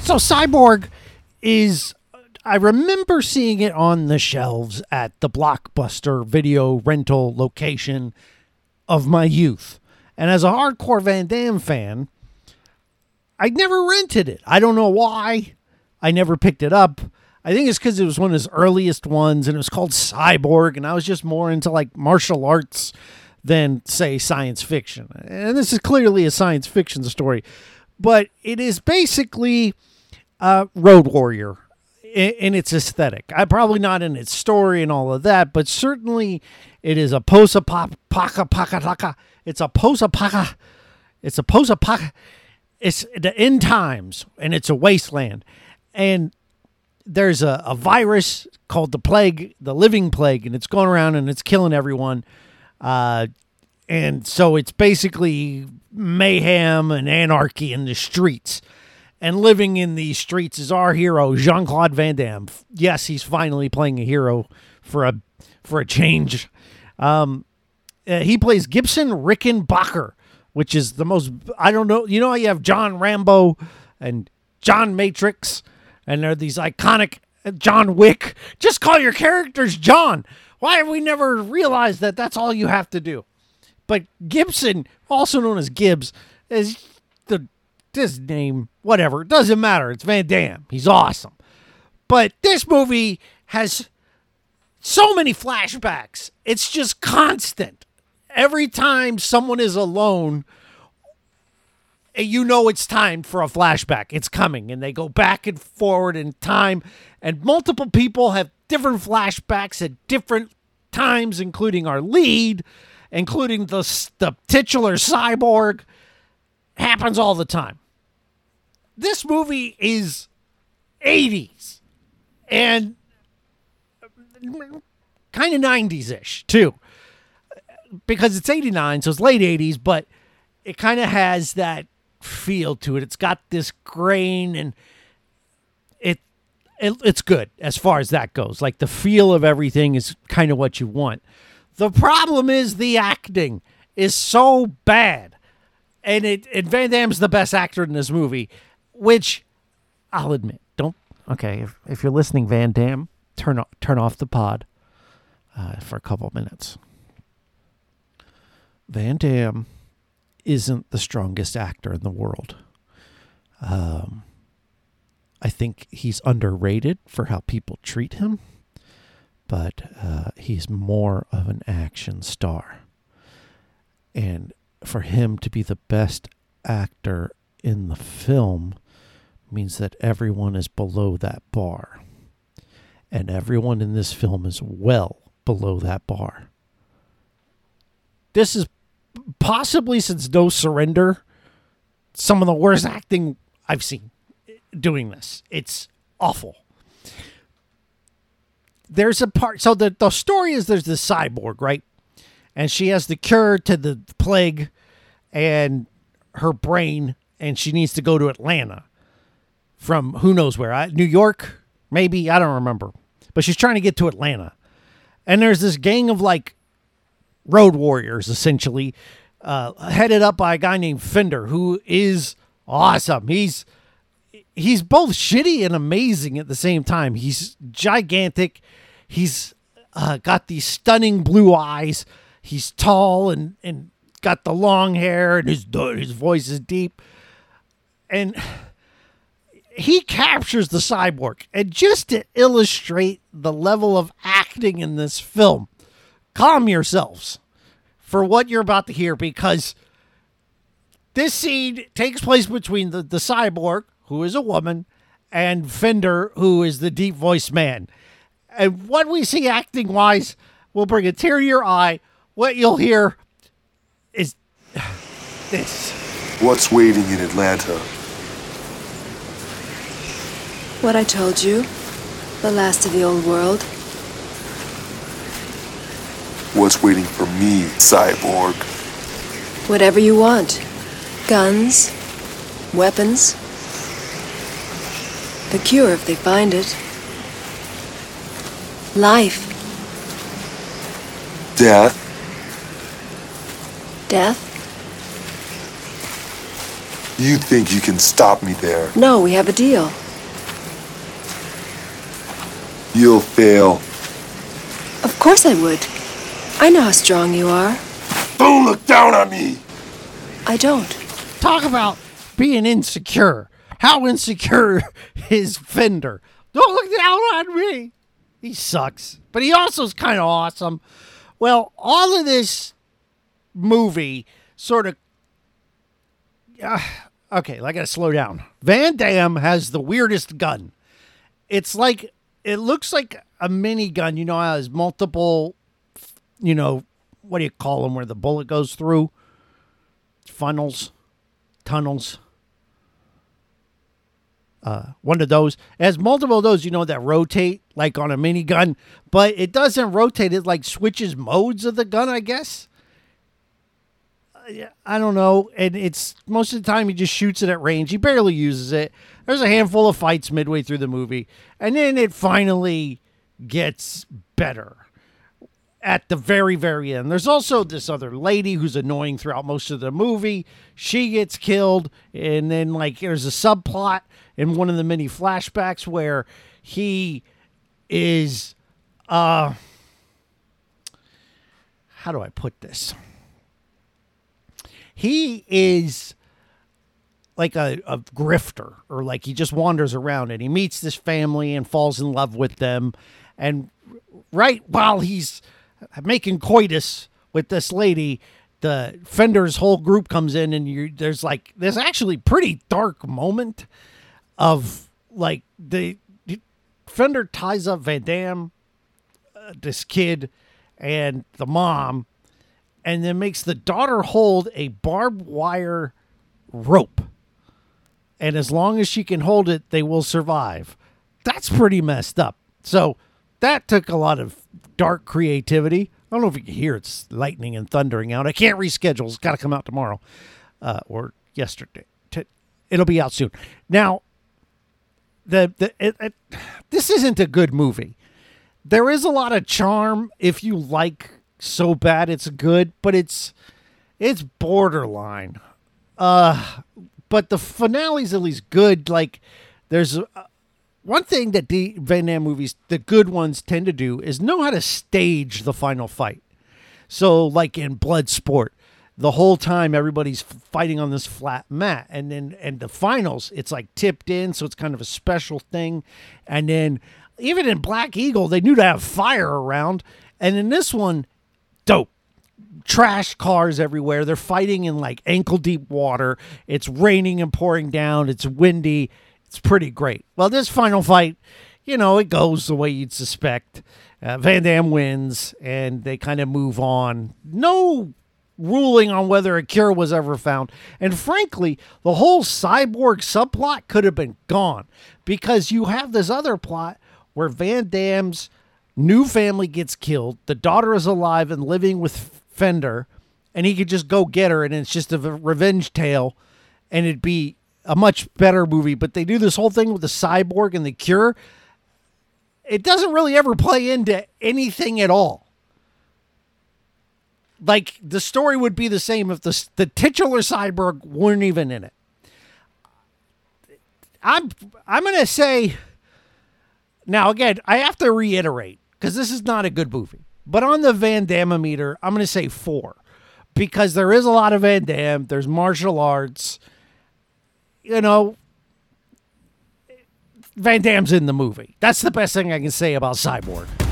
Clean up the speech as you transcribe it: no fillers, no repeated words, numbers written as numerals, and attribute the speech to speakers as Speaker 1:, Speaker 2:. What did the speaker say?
Speaker 1: So Cyborg is, I remember seeing it on the shelves at the Blockbuster video rental location of my youth. And as a hardcore Van Damme fan, I never rented it. I don't know why. I never picked it up. I think it's because it was one of his earliest ones, and it was called Cyborg, and I was just more into like martial arts than, say, science fiction. And this is clearly a science fiction story, but it is basically Road Warrior in its aesthetic. Probably not in its story and all of that, but certainly it is a it's the end times, and it's a wasteland. And there's a virus called the plague, the living plague, and it's going around and it's killing everyone. And so it's basically mayhem and anarchy in the streets. And living in these streets is our hero, Jean-Claude Van Damme. Yes, he's finally playing a hero for a change. He plays Gibson Rickenbacker, which is the most, I don't know, you know how you have John Rambo and John Matrix, and they're these iconic John Wick. Just call your characters John. Why have we never realized that that's all you have to do? But Gibson, also known as Gibbs, is this name, whatever, it doesn't matter. It's Van Damme. He's awesome. But this movie has so many flashbacks. It's just constant. Every time someone is alone, you know it's time for a flashback. It's coming, and they go back and forward in time, and multiple people have different flashbacks at different times, including our lead, including the titular Cyborg. Happens all the time. This movie is 80s and kind of 90s-ish, too. Because it's 89, so it's late 80s, but it kind of has that feel to it. It's got this grain, and it's good as far as that goes. Like, the feel of everything is kind of what you want. The problem is the acting is so bad. And Van Damme's the best actor in this movie, which I'll admit. If you're listening, Van Damme, turn off the pod for a couple minutes. Van Damme isn't the strongest actor in the world. I think he's underrated for how people treat him, but he's more of an action star. And for him to be the best actor in the film means that everyone is below that bar. And everyone in this film is well below that bar. This is possibly, since No Surrender, some of the worst acting I've seen doing this. It's awful. There's a part, so the story is there's this cyborg, right? And she has the cure to the plague and her brain, and she needs to go to Atlanta from who knows where. New York, maybe? I don't remember. But she's trying to get to Atlanta. And there's this gang of, like, road warriors, essentially, headed up by a guy named Fender, who is awesome. He's both shitty and amazing at the same time. He's gigantic. He's got these stunning blue eyes. He's tall and got the long hair, and his voice is deep. And he captures the cyborg. And just to illustrate the level of acting in this film, calm yourselves for what you're about to hear, because this scene takes place between the cyborg, who is a woman, and Fender, who is the deep-voiced man. And what we see acting-wise will bring a tear to your eye. What you'll hear is this.
Speaker 2: What's waiting in Atlanta?
Speaker 3: What I told you. The last of the old world.
Speaker 2: What's waiting for me, Cyborg?
Speaker 3: Whatever you want. Guns. Weapons. The cure if they find it. Life.
Speaker 2: Death?
Speaker 3: Death?
Speaker 2: You think you can stop me there?
Speaker 3: No, we have a deal.
Speaker 2: You'll fail.
Speaker 3: Of course I would. I know how strong you are.
Speaker 2: Don't look down on me!
Speaker 3: I don't.
Speaker 1: Talk about being insecure. How insecure is Fender? Don't look down on me. He sucks. But he also is kind of awesome. Well, all of this movie sort of... okay, I got to slow down. Van Damme has the weirdest gun. It's like... It looks like a minigun. You know how it has multiple... You know, what do you call them where the bullet goes through? Funnels. Tunnels. One of those. It has multiple of those, you know, that rotate like on a minigun, but it doesn't rotate. It like switches modes of the gun, I guess. I don't know. And it's most of the time he just shoots it at range. He barely uses it. There's a handful of fights midway through the movie, and then it finally gets better at the very, very end. There's also this other lady who's annoying throughout most of the movie. She gets killed, and then like there's a subplot in one of the many flashbacks where he is how do I put this? He is like a grifter, or like he just wanders around and he meets this family and falls in love with them. And right while he's making coitus with this lady, the Fender's whole group comes in, and there's actually pretty dark moment of like the Fender ties up Van Damme, this kid, and the mom, and then makes the daughter hold a barbed wire rope. And as long as she can hold it, they will survive. That's pretty messed up. So that took a lot of dark creativity. I don't know if you can hear it's lightning and thundering out. I can't reschedule. It's got to come out tomorrow or yesterday. It'll be out soon. Now, this isn't a good movie. There is a lot of charm if you like So Bad It's Good, but it's borderline. But the finale's at least good. Like, there's one thing that the Van Damme movies, the good ones, tend to do is know how to stage the final fight. So, like in Bloodsport, the whole time everybody's fighting on this flat mat, and the finals, it's like tipped in, so it's kind of a special thing. And then even in Black Eagle, they knew to have fire around, and in this one, dope. Trash cars everywhere. They're fighting in like ankle deep water. It's raining and pouring down. It's windy. It's pretty great. Well, this final fight, you know, it goes the way you'd suspect. Van Damme wins, and they kind of move on. No ruling on whether a cure was ever found. And frankly, the whole cyborg subplot could have been gone, because you have this other plot where Van Damme's new family gets killed. The daughter is alive and living with Fender, and he could just go get her, and it's just a revenge tale, and it'd be a much better movie. But they do this whole thing with the cyborg and the cure. It doesn't really ever play into anything at all. Like, the story would be the same if the titular cyborg weren't even in it. I'm going to say, now again, I have to reiterate, because this is not a good movie. But on the Van Damme meter, I'm going to say 4. Because there is a lot of Van Damme. There's martial arts. You know, Van Damme's in the movie. That's the best thing I can say about Cyborg.